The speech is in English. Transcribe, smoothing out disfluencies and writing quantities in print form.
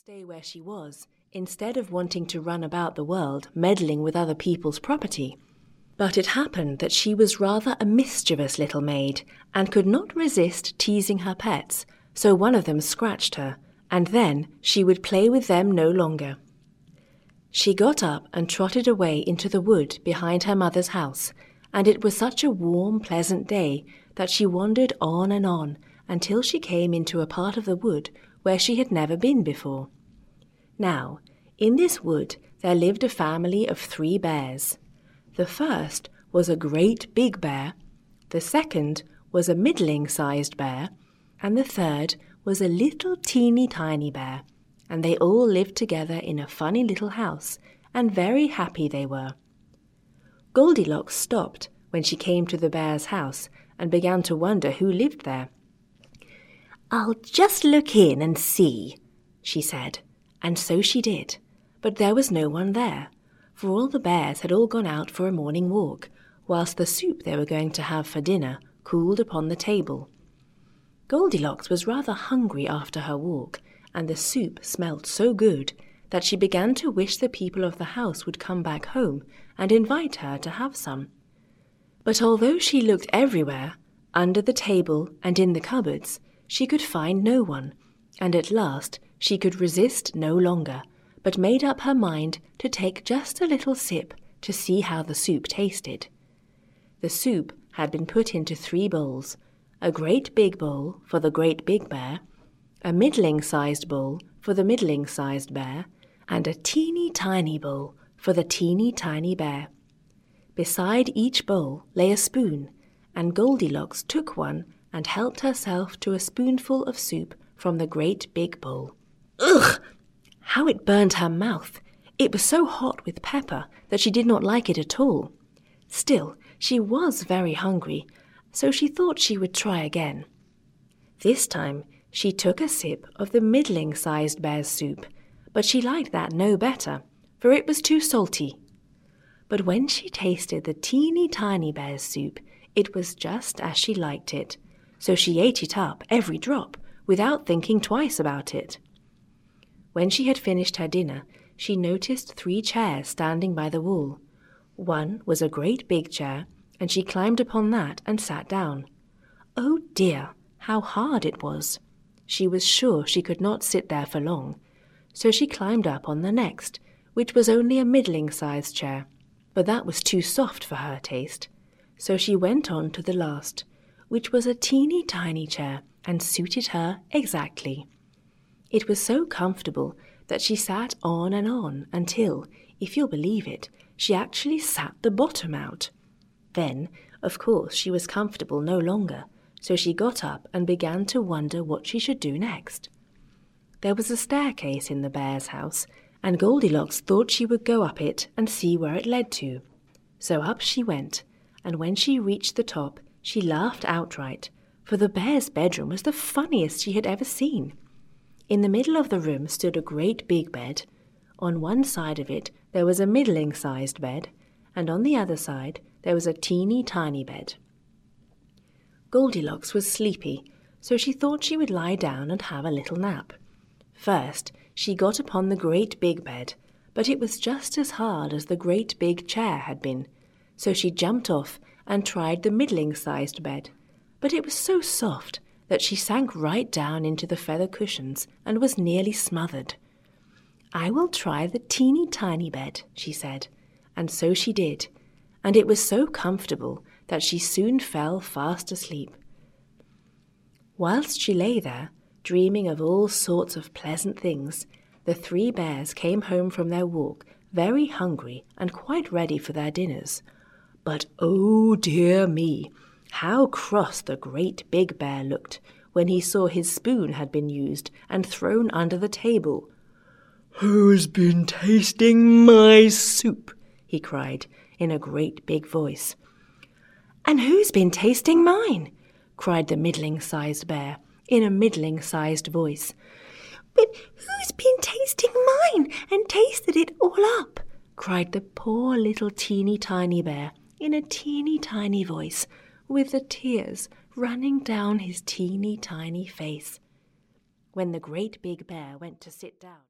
stay where she was, instead of wanting to run about the world meddling with other people's property. But it happened that she was rather a mischievous little maid, and could not resist teasing her pets, so one of them scratched her, and then she would play with them no longer. She got up and trotted away into the wood behind her mother's house, and it was such a warm, pleasant day that she wandered on and on until she came into a part of the wood where she had never been before. Now, in this wood there lived a family of 3 bears. The first was a great big bear, the second was a middling-sized bear, and the third was a little teeny tiny bear, and they all lived together in a funny little house, and very happy they were. Goldilocks stopped when she came to the bear's house and began to wonder who lived there. "I'll just look in and see," she said, and so she did, but there was no one there, for all the bears had all gone out for a morning walk, whilst the soup they were going to have for dinner cooled upon the table. Goldilocks was rather hungry after her walk, and the soup smelt so good that she began to wish the people of the house would come back home and invite her to have some. But although she looked everywhere, under the table and in the cupboards, she could find no one, and at last she could resist no longer, but made up her mind to take just a little sip to see how the soup tasted. The soup had been put into 3 bowls, a great big bowl for the great big bear, a middling-sized bowl for the middling-sized bear, and a teeny tiny bowl for the teeny tiny bear. Beside each bowl lay a spoon, and Goldilocks took one and helped herself to a spoonful of soup from the great big bowl. Ugh! How it burned her mouth! It was so hot with pepper that she did not like it at all. Still, she was very hungry, so she thought she would try again. This time she took a sip of the middling-sized bear's soup, but she liked that no better, for it was too salty. But when she tasted the teeny tiny bear's soup, it was just as she liked it, so she ate it up, every drop, without thinking twice about it. When she had finished her dinner, she noticed 3 chairs standing by the wall. One was a great big chair, and she climbed upon that and sat down. Oh dear, how hard it was! She was sure she could not sit there for long, so she climbed up on the next, which was only a middling-sized chair, but that was too soft for her taste. So she went on to the last, which was a teeny tiny chair, and suited her exactly. It was so comfortable that she sat on and on until, if you'll believe it, she actually sat the bottom out. Then, of course, she was comfortable no longer, so she got up and began to wonder what she should do next. There was a staircase in the bear's house, and Goldilocks thought she would go up it and see where it led to. So up she went, and when she reached the top, she laughed outright, for the bear's bedroom was the funniest she had ever seen. In the middle of the room stood a great big bed. On one side of it there was a middling-sized bed, and on the other side there was a teeny tiny bed. Goldilocks was sleepy, so she thought she would lie down and have a little nap. First, she got upon the great big bed, but it was just as hard as the great big chair had been, so she jumped off and tried the middling-sized bed, but it was so soft that she sank right down into the feather cushions and was nearly smothered. "I will try the teeny tiny bed," she said, and so she did, and it was so comfortable that she soon fell fast asleep. Whilst she lay there, dreaming of all sorts of pleasant things, the 3 bears came home from their walk very hungry and quite ready for their dinners. But oh dear me, how cross the great big bear looked when he saw his spoon had been used and thrown under the table. "Who's been tasting my soup?" he cried in a great big voice. "And who's been tasting mine?" cried the middling-sized bear in a middling-sized voice. "But who's been tasting mine and tasted it all up?" cried the poor little teeny tiny bear in a teeny tiny voice, with the tears running down his teeny tiny face. When the great big bear went to sit down,